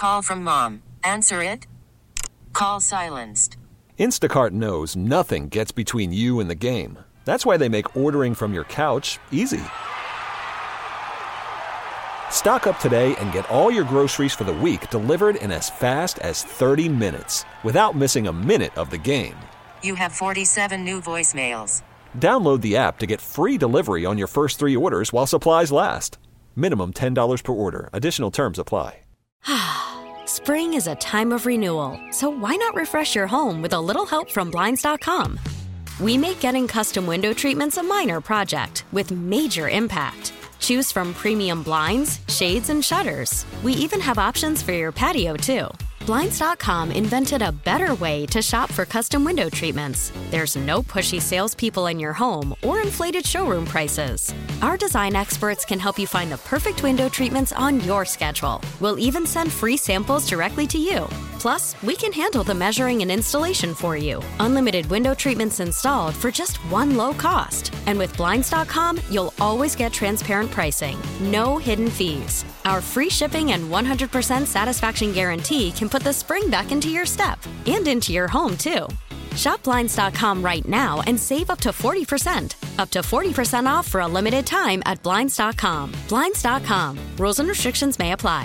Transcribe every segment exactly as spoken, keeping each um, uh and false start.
Call from mom. Answer it. Call silenced. Instacart knows nothing gets between you and the game. That's why they make ordering from your couch easy. Stock up today and get all your groceries for the week delivered in as fast as thirty minutes without missing a minute of the game. You have forty-seven new voicemails. Download the app to get free delivery on your first three orders while supplies last. Minimum ten dollars per order. Additional terms apply. Spring is a time of renewal, so why not refresh your home with a little help from Blinds dot com? We make getting custom window treatments a minor project with major impact. Choose from premium blinds, shades, and shutters. We even have options for your patio, too. Blinds dot com invented a better way to shop for custom window treatments. There's no pushy salespeople in your home or inflated showroom prices. Our design experts can help you find the perfect window treatments on your schedule. We'll even send free samples directly to you. Plus, we can handle the measuring and installation for you. Unlimited window treatments installed for just one low cost. And with Blinds dot com, you'll always get transparent pricing. No hidden fees. Our free shipping and one hundred percent satisfaction guarantee can put the spring back into your step and into your home, too. Shop Blinds dot com right now and save up to forty percent. Up to forty percent off for a limited time at Blinds dot com. Blinds dot com. Rules and restrictions may apply.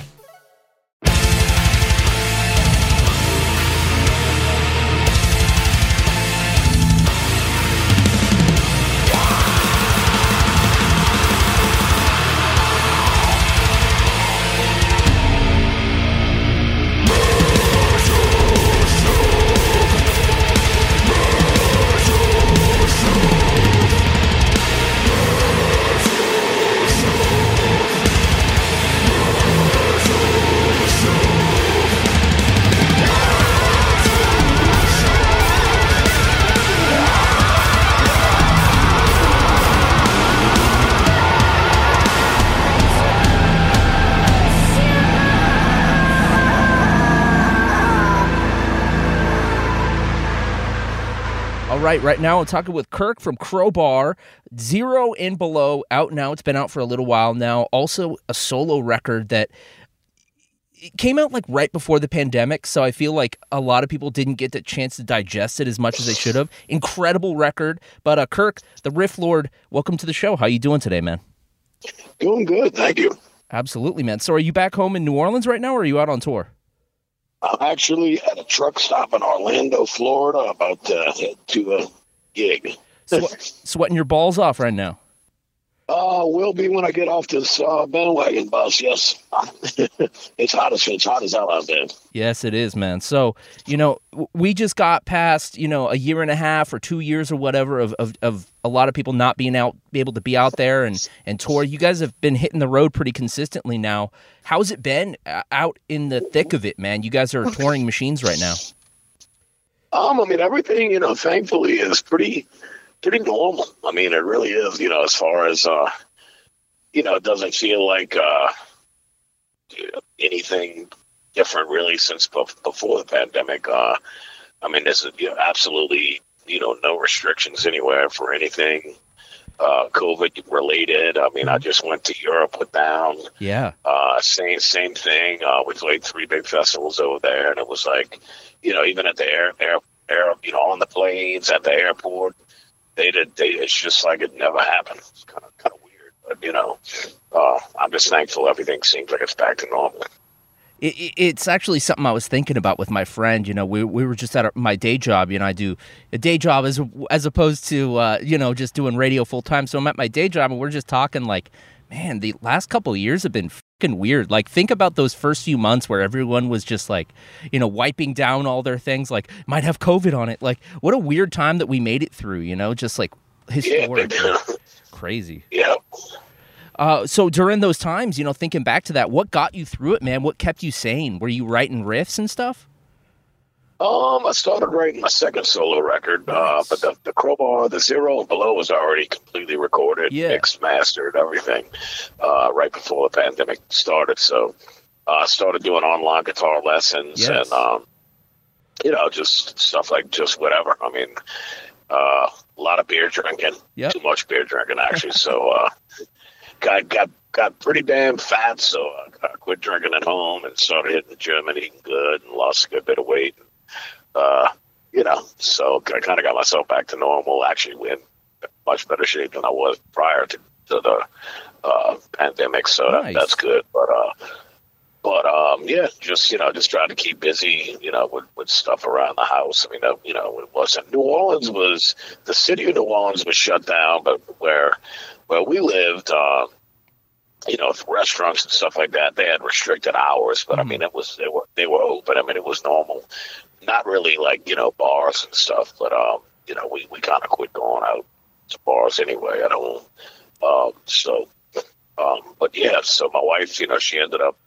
All right, right now I'm talking with Kirk from Crowbar, Zero and Below, out now. It's been out for a little while now. Also a solo record that it came out like right before the pandemic, so I feel like a lot of people didn't get the chance to digest it as much as they should have. Incredible record. But uh, Kirk, the Riff Lord, welcome to the show. How you doing today, man? Doing good, thank you. Absolutely, man. So are you back home in New Orleans right now, or are you out on tour? I'm actually at a truck stop in Orlando, Florida, about to head to a gig. Swe- sweating your balls off right now. Uh, will be when I get off this uh, bandwagon bus, yes. It's hot as it's hot as hell out there. Yes, it is, man. So, you know, we just got past, you know, a year and a half or two years or whatever of, of, of a lot of people not being out, be able to be out there and, and tour. You guys have been hitting the road pretty consistently now. How's it been out in the thick of it, man? You guys are touring machines right now. Um, I mean, everything, you know, thankfully is pretty... pretty normal. I mean, it really is, you know, as far as, uh, you know, it doesn't feel like uh, anything different really since b- before the pandemic. Uh, I mean, there's you know, absolutely, you know, no restrictions anywhere for anything uh, COVID related. I mean, I just went to Europe with them. Yeah. Uh, same, same thing. Uh, we played three big festivals over there, and it was like, you know, even at the air, air, air you know, on the planes, at the airport, They did. They, it's just like it never happened. It's kind of kind of weird, but you know, uh, I'm just thankful everything seems like it's back to normal. It, it, it's actually something I was thinking about with my friend. You know, we we were just at our, my day job. You know, I do a day job as as opposed to uh, you know just doing radio full time. So I'm at my day job, and we're just talking like, man, the last couple of years have been fucking weird. Like, think about those first few months where everyone was just like, you know, wiping down all their things, like might have COVID on it. Like, what a weird time that we made it through. You know, just like historic, yeah, crazy. Yeah. Uh, so during those times, you know, thinking back to that, what got you through it, man? What kept you sane? Were you writing riffs and stuff? Um, I started writing my second solo record, nice. uh, but the, the Crowbar, the Zero and Below was already completely recorded, yeah. mixed, mastered, everything, uh, right before the pandemic started. So uh, I started doing online guitar lessons yes. and, um, you know, just stuff like just whatever. I mean, uh, a lot of beer drinking, yep. too much beer drinking, actually. so uh, got got got pretty damn fat, so I I quit drinking at home and started hitting the gym and eating good and lost a good bit of weight. Uh, you know, so I kind of got myself back to normal. Actually, in much better shape than I was prior to, to the uh, pandemic. So Nice. that, that's good. But uh, but um, yeah, just you know, just trying to keep busy. You know, with, with stuff around the house. I mean, uh, you know, it wasn't New Orleans was the city of New Orleans was shut down, but where where we lived. Uh, You know, for restaurants and stuff like that, they had restricted hours, but Mm-hmm. I mean, it was they were they were open. I mean, it was normal, not really like you know bars and stuff. But um, you know, we, we kind of quit going out to bars anyway at home. Um, so, um, but yeah, so my wife, you know, she ended up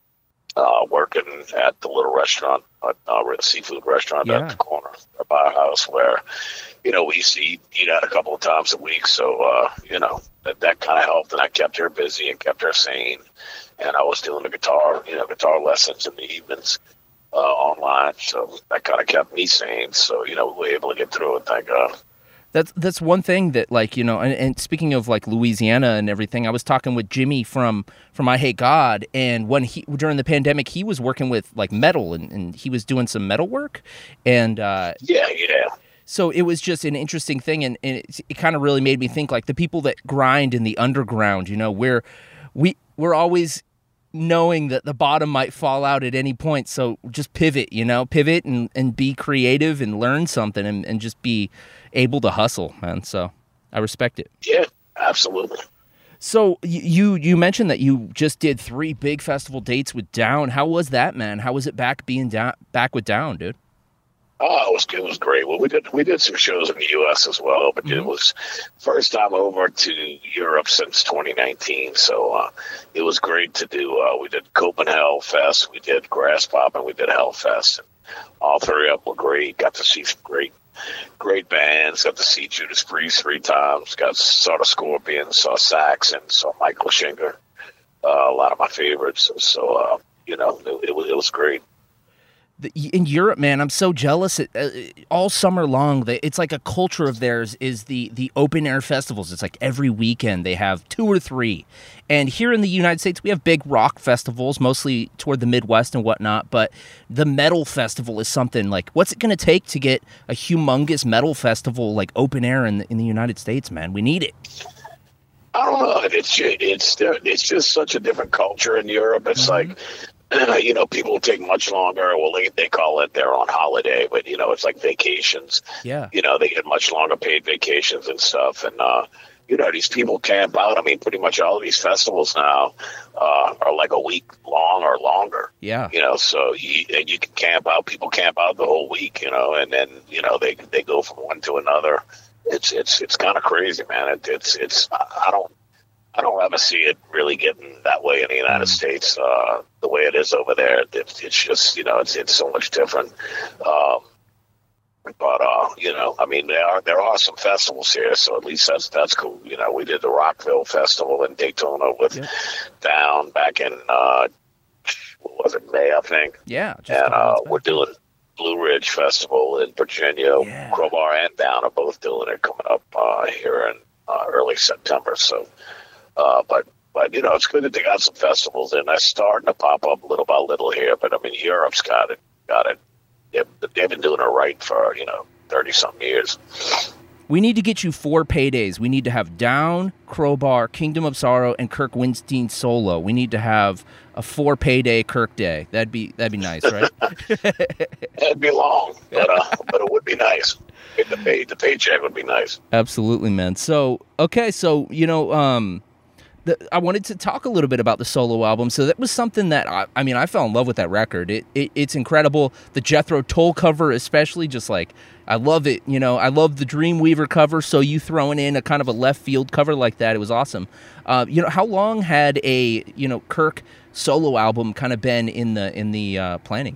uh, working at the little restaurant, uh, uh, seafood restaurant Yeah. at the corner of our house, where you know we used to eat, eat out a couple of times a week. So uh, you know. That, that kind of helped, and I kept her busy and kept her sane. And I was doing the guitar, you know, guitar lessons in the evenings uh, online, so that kind of kept me sane. So you know, we were able to get through it, thank God. That's that's one thing that, like, you know, and, and speaking of like Louisiana and everything, I was talking with Jimmy from from I Hate God, and when he during the pandemic, he was working with like metal, and, and he was doing some metal work, and uh, Yeah, yeah. so it was just an interesting thing, and, and it, it kind of really made me think, like, the people that grind in the underground, you know, we're, we, we're always knowing that the bottom might fall out at any point, so just pivot, you know, pivot and, and be creative and learn something and, and just be able to hustle, man, so I respect it. Yeah, absolutely. So you you mentioned that you just did three big festival dates with Down. How was that, man? How was it back being down, back with Down, dude? Oh, it was it was great. Well, we did we did some shows in the U S as well, but mm-hmm. it was first time over to Europe since twenty nineteen. So uh, it was great to do. Uh, we did Copenhagen Fest, we did Grass Pop, and we did Hellfest. And all three of them were great. Got to see some great great bands. Got to see Judas Priest three times. Got saw the Scorpions, saw Sax, and saw Michael Schenker. Uh, a lot of my favorites. So uh, you know, it, it was it was great. In Europe, man, I'm so jealous. It, uh, all summer long, they, it's like a culture of theirs is the the open air festivals. It's like every weekend they have two or three. And here in the United States, we have big rock festivals, mostly toward the Midwest and whatnot. But the metal festival is something like, what's it going to take to get a humongous metal festival like open air in the, in the United States, man? We need it. I don't know. It's it's it's just such a different culture in Europe. It's mm-hmm. like. You know, people take much longer. Well, they, they call it they're on holiday, but, you know, it's like vacations. Yeah. You know, they get much longer paid vacations and stuff. And, uh, you know, these people camp out. I mean, pretty much all of these festivals now uh, are like a week long or longer. Yeah. You know, so you, and you can camp out. People camp out the whole week, you know, and then, you know, they they go from one to another. It's it's it's kind of crazy, man. It, it's it's I don't. I don't ever see it really getting that way in the United mm. States, uh, the way it is over there. It's, it's just, you know, it's it's so much different. Um, but, uh, you know, I mean, there are there are some festivals here, so at least that's that's cool. You know, we did the Rockville Festival in Daytona with yep. Down back in, uh, what was it, May, I think? Yeah. Just and uh, we're doing Blue Ridge Festival in Virginia. Yeah. Crowbar and Down are both doing it coming up uh, here in uh, early September, so... Uh, but, but, you know, it's good that they got some festivals and they're starting to pop up little by little here. But, I mean, Europe's got it. Got it. They've, they've been doing it right for, you know, thirty-something years. We need to get you four paydays. We need to have Down, Crowbar, Kingdom of Sorrow, and Kirk Windstein solo. We need to have a four payday Kirk day. That'd be that'd be nice, right? It'd be long, but uh, but it would be nice. The pay the paycheck would be nice. Absolutely, man. So okay, so you know, um, the, I wanted to talk a little bit about the solo album. So that was something that I, I mean, I fell in love with that record. It, it it's incredible. The Jethro Tull cover, especially, just like I love it. You know, I love the Dreamweaver cover. So you throwing in a kind of a left field cover like that, it was awesome. Uh, you know, how long had a you know Kirk solo album kind of been in the in the uh, planning?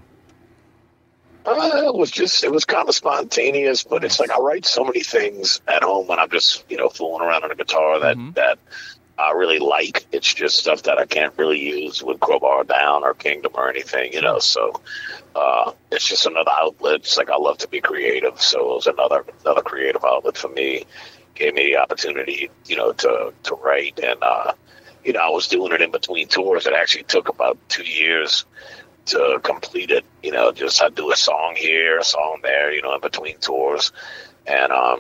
Uh, it was just, it was kind of spontaneous, but it's like I write so many things at home when I'm just, you know, fooling around on a guitar that, mm-hmm. that I really like. It's just stuff that I can't really use with Crowbar Down or Kingdom or anything, you know, so uh, it's just another outlet. It's like I love to be creative, so it was another another creative outlet for me. Gave me the opportunity, you know, to, to write and, uh, you know, I was doing it in between tours. It actually took about two years to complete it. You know, just I do a song here, a song there, you know, in between tours. And, um,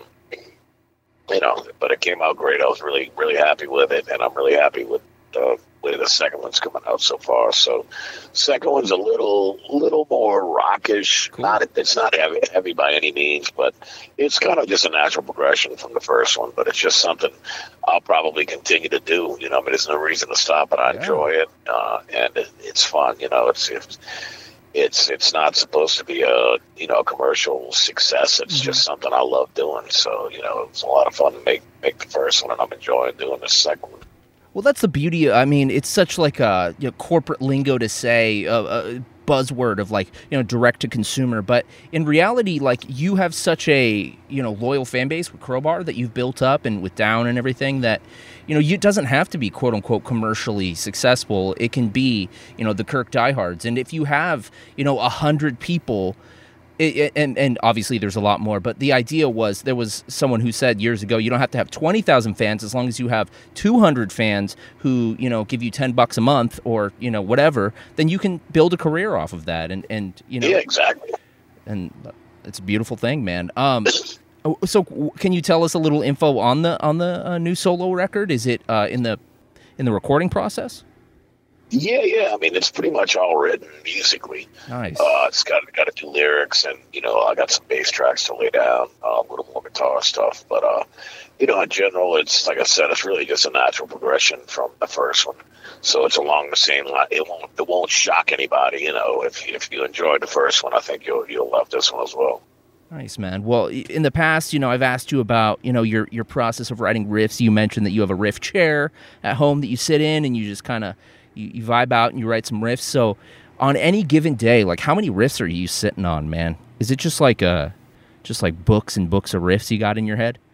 you know, but it came out great. I was really, really happy with it. And I'm really happy with the way the second one's coming out so far. So second one's a little, little more rockish. Cool. Not, it's not heavy, heavy by any means, but it's kind of just a natural progression from the first one. But it's just something I'll probably continue to do. You know, I mean, there's no reason to stop, but I yeah. enjoy it, uh, and it, it's fun. You know, it's it's it's it's not supposed to be a you know commercial success. It's mm-hmm. just something I love doing. So you know, it's a lot of fun to make make the first one, and I'm enjoying doing the second one. Well, that's the beauty. I mean, it's such like a you know, corporate lingo to say, a, a buzzword of like, you know, direct to consumer. But in reality, like you have such a, you know, loyal fan base with Crowbar that you've built up and with Down and everything that, you know, you, it doesn't have to be quote unquote commercially successful. It can be, you know, the Kirk diehards. And if you have, you know, a hundred people, It, it, and and obviously there's a lot more, but the idea was there was someone who said years ago you don't have to have twenty thousand fans as long as you have two hundred fans who you know give you ten bucks a month or you know whatever, then you can build a career off of that, and and you know yeah exactly, and it's a beautiful thing, man. Um, so can you tell us a little info on the on the uh, new solo record? Is it uh, in the in the recording process? Yeah, yeah. I mean, it's pretty much all written musically. Nice. Uh, it's got got to do lyrics, and you know, I got some bass tracks to lay down, uh, a little more guitar stuff. But uh, you know, in general, it's like I said, it's really just a natural progression from the first one. So it's along the same line. It won't it won't shock anybody. You know, if if you enjoyed the first one, I think you'll you'll love this one as well. Nice, man. Well, in the past, you know, I've asked you about, you know, your your process of writing riffs. You mentioned that you have a riff chair at home that you sit in, and you just kind of You, you vibe out and you write some riffs. So on any given day, like how many riffs are you sitting on, man? Is it just like a, just like books and books of riffs you got in your head?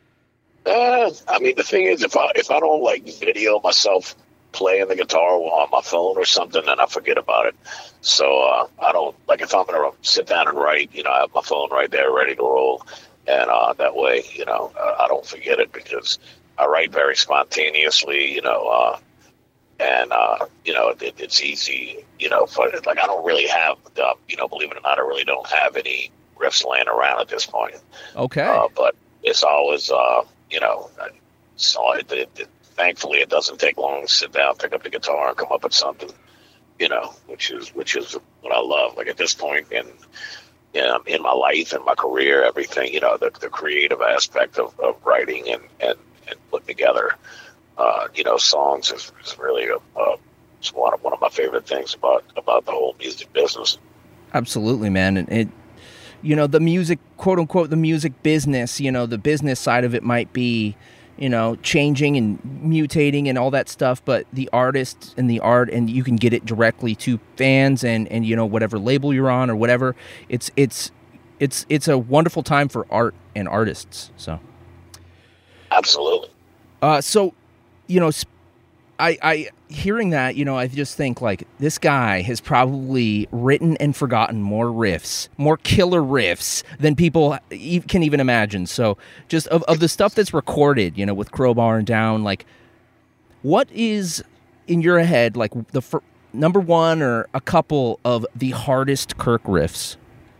Uh, I mean, the thing is, if I if I don't like video myself playing the guitar on my phone or something, then I forget about it. So uh, I don't, like if I'm going to sit down and write, you know, I have my phone right there ready to roll. And uh, that way, you know, I don't forget it because I write very spontaneously, you know, uh, And, uh, you know, it, it's easy, you know, for, like I don't really have, uh, you know, believe it or not, I really don't have any riffs laying around at this point. Okay. Uh, but it's always, uh, you know, so it, it, it, thankfully it doesn't take long to sit down, pick up the guitar and come up with something, you know, which is, which is what I love. Like at this point in, you know, in my life and my career, everything, you know, the, the creative aspect of, of writing and, and, and putting together Uh, you know, songs is, is really a, uh, it's one of one of my favorite things about about the whole music business. Absolutely, man, and it, you know, the music, quote unquote, the music business. You know, the business side of it might be, you know, changing and mutating and all that stuff, but the artist and the art, and you can get it directly to fans and and you know whatever label you're on or whatever. It's it's it's it's a wonderful time for art and artists. So, absolutely. Uh, so. You know, I, I hearing that, you know, I just think like this guy has probably written and forgotten more riffs, more killer riffs than people can even imagine. So just of, of the stuff that's recorded, you know, with Crowbar and Down, like what is in your head, like the fir- number one or a couple of the hardest Kirk riffs?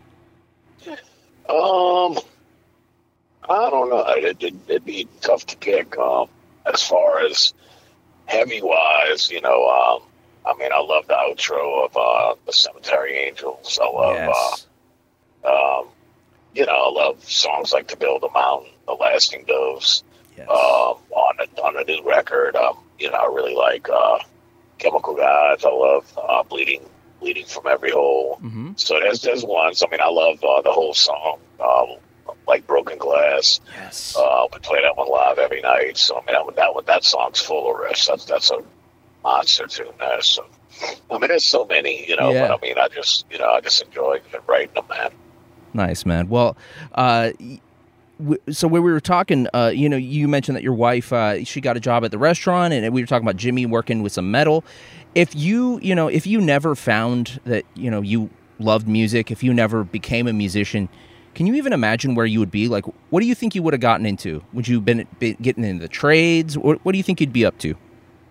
Um, I don't know. It, it, it'd be tough to pick. Um, As far as heavy wise, you know, um, I mean, I love the outro of uh, the Cemetery Angels. I love, yes. uh, um, you know, I love songs like "To Build a Mountain," "The Lasting Doves." Yes. Um, on the on the new record, um, you know, I really like uh, "Chemical Gods." I love uh, "Bleeding Bleeding from Every Hole." Mm-hmm. So there's there's ones. I mean, I love uh, the whole song. Um, like Broken Glass. Yes. Uh, we play that one live every night. So, I mean, that, that, that, that song's full of riffs. That's, that's a monster tune there. So, I mean, there's so many, you know, yeah. but I mean, I just, you know, I just enjoy writing them, man. Nice, man. Well, uh, so when we were talking, uh, you know, you mentioned that your wife, uh, she got a job at the restaurant, and we were talking about Jimmy working with some metal. If you, you know, if you never found that, you know, you loved music, if you never became a musician, can you even imagine where you would be? Like, what do you think you would have gotten into? Would you been, been getting into the trades? What, what do you think you'd be up to?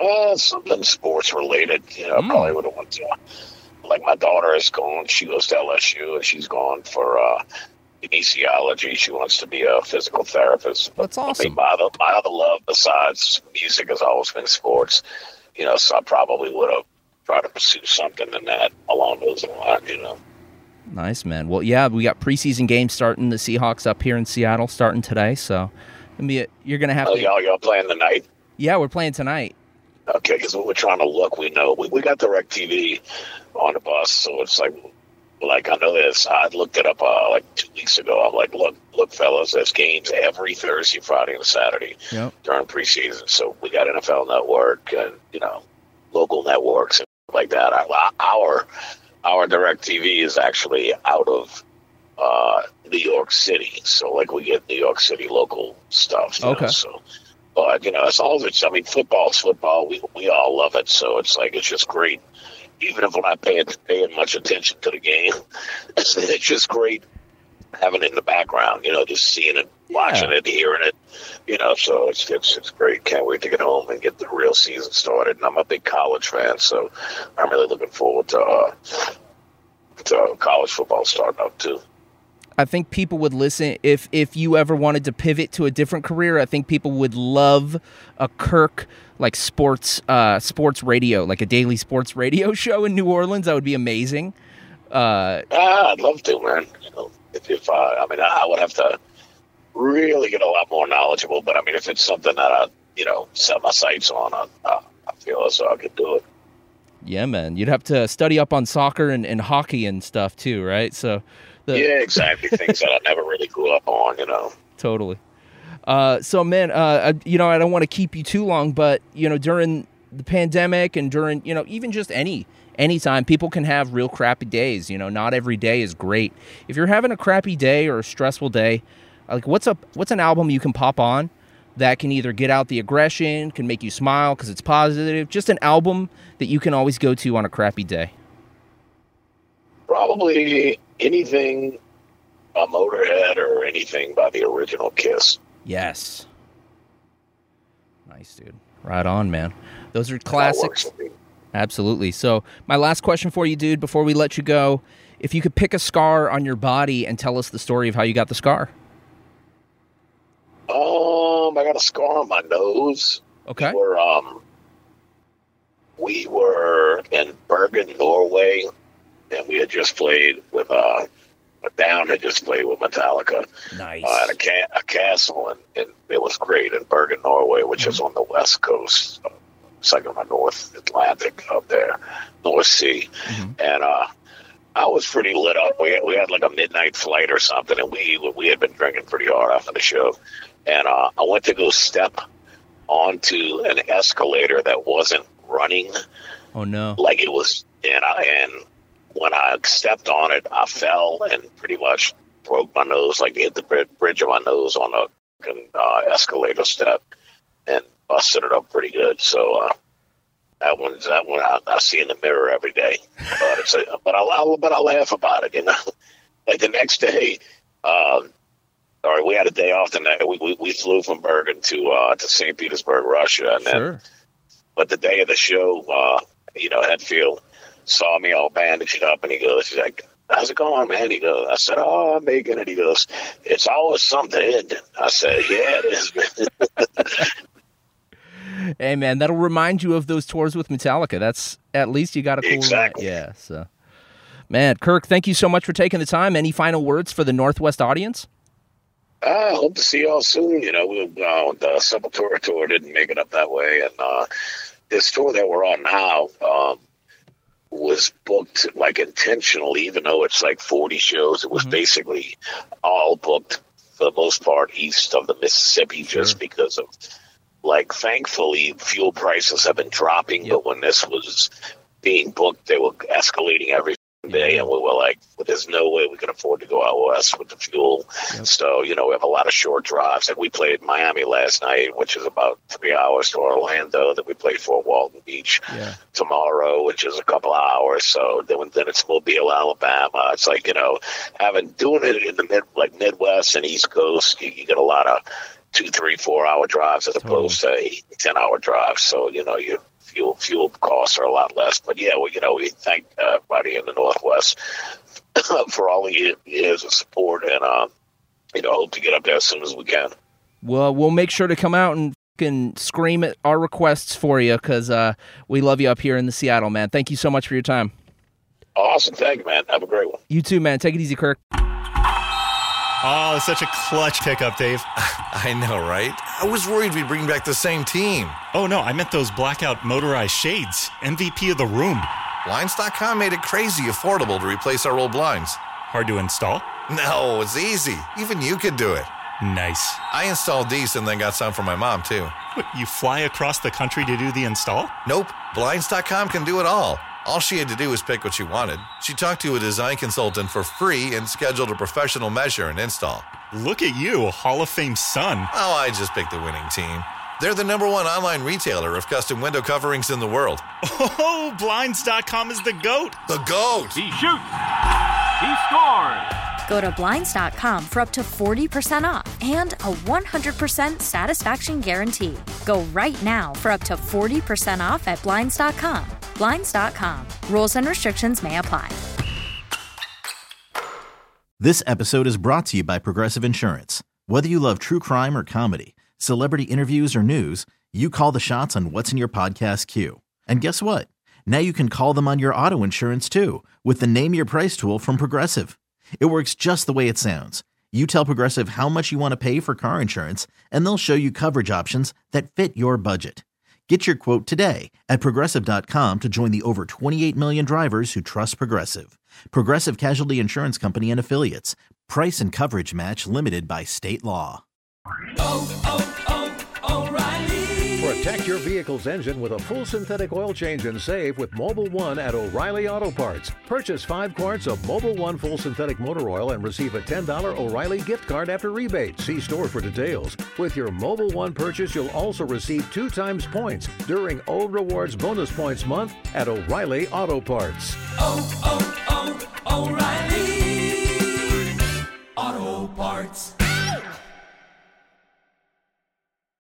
Uh, something sports related. You know, I Mm. probably would have went to. Like my daughter is going. She goes to L S U, and she's going for uh, kinesiology. She wants to be a physical therapist. That's I awesome. mean, my other, my other love besides music has always been sports. You know, so I probably would have tried to pursue something in that along those lines. You know. Nice, man. Well, yeah, we got preseason games starting. The Seahawks up here in Seattle starting today, so I mean, you're gonna have Oh, to. y'all, y'all playing tonight? Yeah, we're playing tonight. Okay, because we're trying to look. We know we, we got DirecTV on the bus, so it's like, like I know this. I looked it up uh, like two weeks ago. I'm like, look, look, fellas, there's games every Thursday, Friday, and Saturday Yep. during preseason. So we got N F L Network and you know local networks and like that. Our our, our DirecTV is actually out of uh, New York City, so like we get New York City local stuff. you Okay. know, so. But, you know, as long as it's, I mean, football's football. We we all love it. So it's like, it's just great. Even if we're not paying, paying much attention to the game, it's, it's just great having it in the background, you know, just seeing it, watching Yeah. it, hearing it, you know, so it's, it's, it's great. Can't wait to get home and get the real season started. And I'm a big college fan, so I'm really looking forward to, uh, to college football starting up, too. I think people would listen if if you ever wanted to pivot to a different career. I think people would love a Kirk like sports uh, sports radio, like a daily sports radio show in New Orleans. That would be amazing. Uh, Ah, I'd love to, man. You know, if, if uh, I mean, I would have to really get a lot more knowledgeable, but I mean, if it's something that I, you know, set my sights on, I, I, I feel as though I could do it. yeah, man, you'd have to study up on soccer and, and hockey and stuff too, right? So, the, Yeah, exactly. Things that I never really grew up on, you know. Totally. Uh, so, man, uh, I, you know, I don't want to keep you too long, but you know, during the pandemic and during, you know, even just any anytime, people can have real crappy days. You know, not every day is great. If you're having a crappy day or a stressful day, like what's up? What's an album you can pop on that can either get out the aggression, can make you smile because it's positive? Just an album that you can always go to on a crappy day. Probably anything a Motorhead or anything by the original Kiss. Yes. Nice, dude. Right on, man. Those are That classics. works for me. Absolutely. So, my last question for you, dude, before we let you go, if you could pick a scar on your body and tell us the story of how you got the scar. Um, I got a scar on my nose. Okay. We were, um, we were in Bergen, Norway, and we had just played with, uh, Down had just played with Metallica Nice. uh, at a, ca- a castle, and, and it was great in Bergen, Norway, which is on the west coast. Uh, it's like on the North Atlantic up there, North Sea. Mhm. And uh, I was pretty lit up. We had, we had like a midnight flight or something, and we we had been drinking pretty hard after the show. And uh, I went to go step onto an escalator that wasn't running, Oh, no. like it was, and I, and when I stepped on it, I fell and pretty much broke my nose, like hit the brid- bridge of my nose on a fucking, uh, escalator step, and busted it up pretty good. So uh, that one's that one I, I see in the mirror every day. But it's a, but I, I but I laugh about it, you know. Like the next day, um, or we had a day off the night. We, we we flew from Bergen to uh, to Saint Petersburg, Russia, and then Sure. but the day of the show, uh, you know, Hetfield saw me all bandaged up, and he goes, he's like, "How's it going, man?" He goes, I said, "Oh, I'm making it." He goes, "It's always something, isn't it?" I said, "Yeah, it is, man." Hey, man, that'll remind you of those tours with Metallica. That's at least you got a cool Exactly. Yeah, so. Man, Kirk, thank you so much for taking the time. Any final words for the Northwest audience? I hope to see y'all soon. You know, we, uh, the Sepultura tour didn't make it up that way, and uh, this tour that we're on now um, was booked like intentionally, even though it's like forty shows. It was Mhm. basically all booked for the most part east of the Mississippi, Sure. just because of like, thankfully, fuel prices have been dropping. Yep. But when this was being booked, they were escalating every day, and we were like, well, there's no way we can afford to go out west with the fuel. Yep. So, you know, we have a lot of short drives. Like we played Miami last night, which is about three hours to Orlando. Then we played Fort Walton Beach Yeah. tomorrow, which is a couple hours. So then, then it's Mobile, Alabama. It's like, you know, having doing it in the mid, like Midwest and East Coast, you, you get a lot of two, three, four hour drives as opposed to eight, ten hour drives. So, you know, you fuel fuel costs are a lot less. But yeah, well, you know, we thank uh, everybody in the Northwest for all the years of support, and um, you know, hope to get up there as soon as we can. Well, we'll make sure to come out and can scream at our requests for you because uh, we love you up here in the Seattle, man. Thank you so much for your time. Awesome. Thank you, man. Have a great one. You too, man. Take it easy, Kirk. Oh, such a clutch pickup, Dave. I know, right? I was worried we'd bring back the same team. Oh, no, I meant those blackout motorized shades. M V P of the room. Blinds dot com made it crazy affordable to replace our old blinds. Hard to install? No, it's easy. Even you could do it. Nice. I installed these and then got some for my mom, too. What, you fly across the country to do the install? Nope. Blinds dot com can do it all. All she had to do was pick what she wanted. She talked to a design consultant for free and scheduled a professional measure and install. Look at you, a Hall of Fame son. Oh, I just picked the winning team. They're the number one online retailer of custom window coverings in the world. Oh, Blinds dot com is the GOAT. The GOAT! He shoots! He scores! Go to Blinds dot com for up to forty percent off and a one hundred percent satisfaction guarantee. Go right now for up to forty percent off at Blinds dot com. Blinds dot com. Rules and restrictions may apply. This episode is brought to you by Progressive Insurance. Whether you love true crime or comedy, celebrity interviews or news, you call the shots on what's in your podcast queue. And guess what? Now you can call them on your auto insurance too with the Name Your Price tool from Progressive. It works just the way it sounds. You tell Progressive how much you want to pay for car insurance, and they'll show you coverage options that fit your budget. Get your quote today at Progressive dot com to join the over twenty-eight million drivers who trust Progressive. Progressive Casualty Insurance Company and Affiliates. Price and coverage match limited by state law. Oh, oh, oh, O'Reilly. Protect your vehicle's engine with a full synthetic oil change and save with Mobil one at O'Reilly Auto Parts. Purchase five quarts of Mobil one full synthetic motor oil and receive a ten dollars O'Reilly gift card after rebate. See store for details. With your Mobil one purchase, you'll also receive two times points during O Rewards Bonus Points Month at O'Reilly Auto Parts. Oh, oh, oh, O'Reilly.